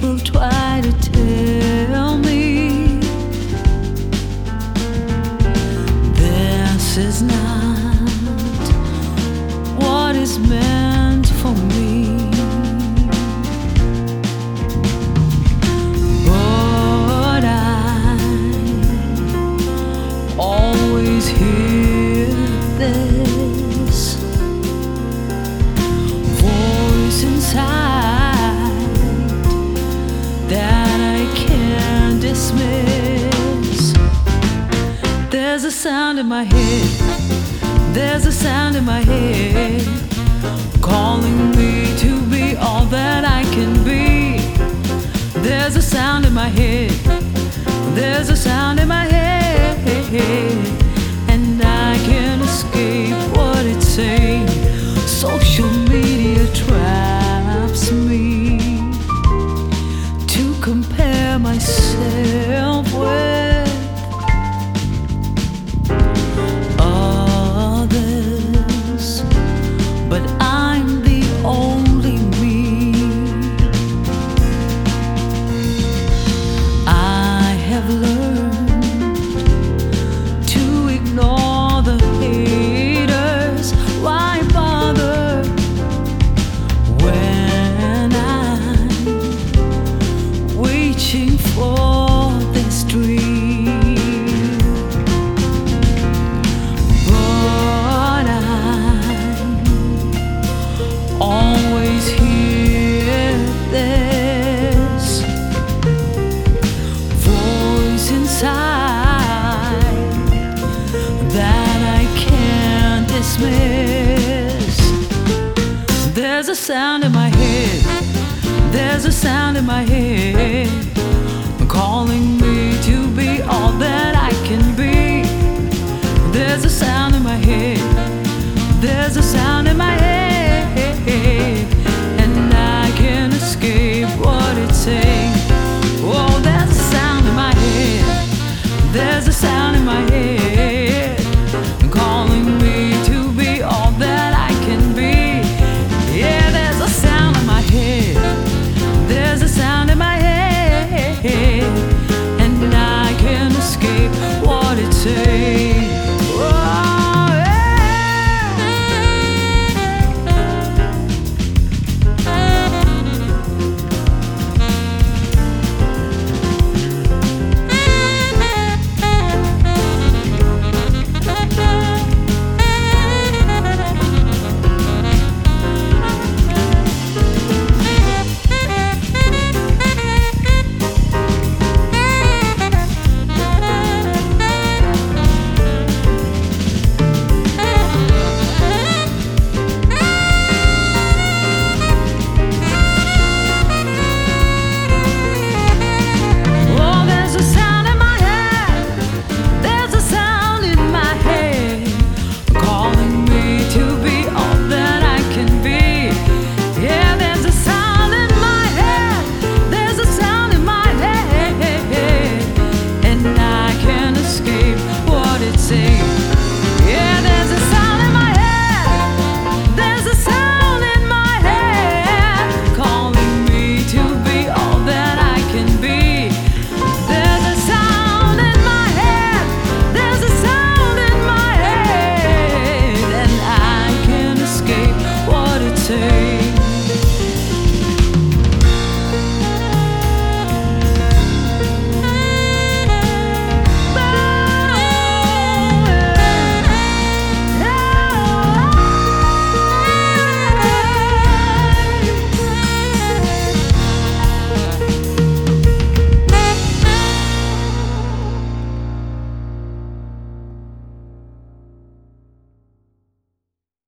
people try to tell me this is not what is meant for me, but I always hear this voice inside that I can't dismiss. There's a sound in my head, there's a sound in my head, calling me to be all that I can be. There's a sound in my head, there's a sound in my head, and I can't escape what it's saying. Social media traps me to compare myself with others, but I'm the only me. I have learned to ignore the haters. Why bother when I'm reaching for this dream? But I always hear this voice inside that I can't dismiss. There's a sound in my head, there's a sound in my head, calling me to be all that I can be. There's a sound in my head, there's a sound in my head.